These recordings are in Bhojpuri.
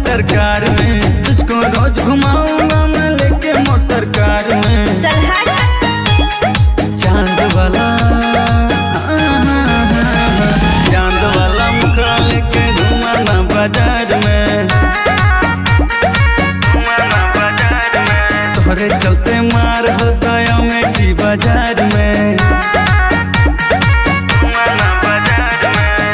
मोटर कार में, तुझको रोज घुमाऊंगा मैं लेके मोटर कार में। चल हट। चांद वाला चांद वाला मुखड़ा लेके घुमाना बाजार में, घुमाना बाजार में। तोहरे चलते मार होता है अमेठी बाजार में, घुमाना बाजार में।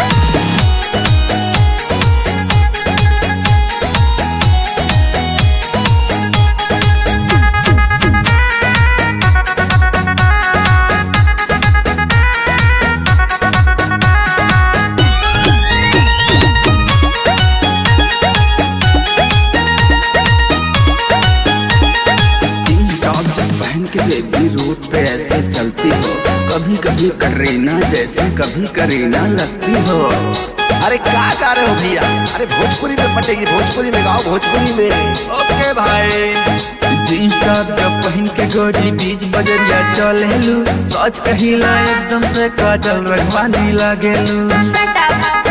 पहन के बेबी रोड पे ऐसे चलती हो, कभी कभी करीना जैसे कभी करीना लगती हो। अरे क्या गा रहे हो भैया? अरे भोजपुरी में पटेगी, भोजपुरी में गाओ, भोजपुरी में। ओके भाई। जीन्स टॉप जब पहन के गोरी बीच बजरिया चलेलू, सच कहिला एकदम से काजल रखवानी लागेलू। Shut up।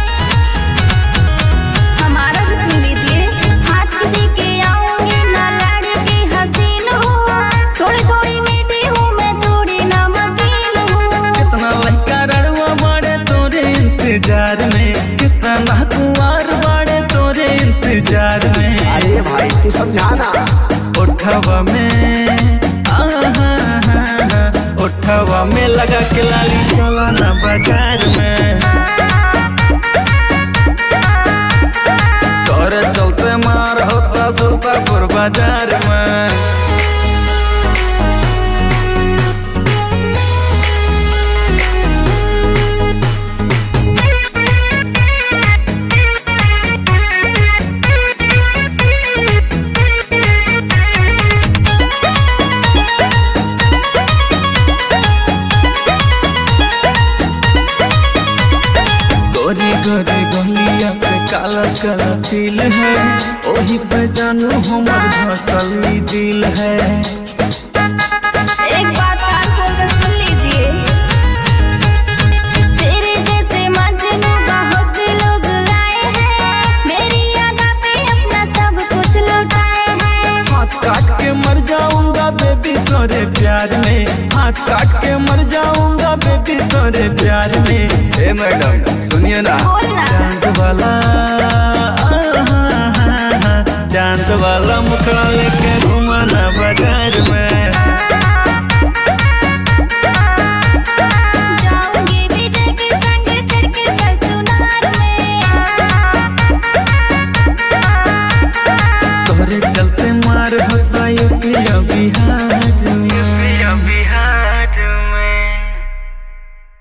हमारा भी सुन लीजिए, हाथ किसी के आऊंगी ना लड़की हसीन हूँ, थोड़ी थोड़ी मीठी हूँ मैं, थोड़ी नमकीन हूँ। कितना लड़का रड़वा बाड़े तोरे इंतजार में, कितना कुंवार बाड़े तोरे इंतजार में। अरे भाई तू समझाना। उठवा में उठवा में लगा के लाली चला ना बाजार में, तोरे चलते मार होता सुल्तानपुर बाजार में। गोरी गोरी गोलिया पे काला काला तिल है, ओही पे जानू हमर धसली दिल है। एक बात कान खोल कर सुन लीजिए, तेरे जैसे मजनू बहुत लोग आए हैं, मेरी यादा पे अपना सब कुछ लुटाए हैं। हाथ काट के मर जाऊंगा बेबी तोरे प्यार में, हाथ काट के मर जाऊंगा बेबी तोरे प्यार में। ए मैडम सुनिए ना, बोलना। चांद वाला मुखड़ा लेके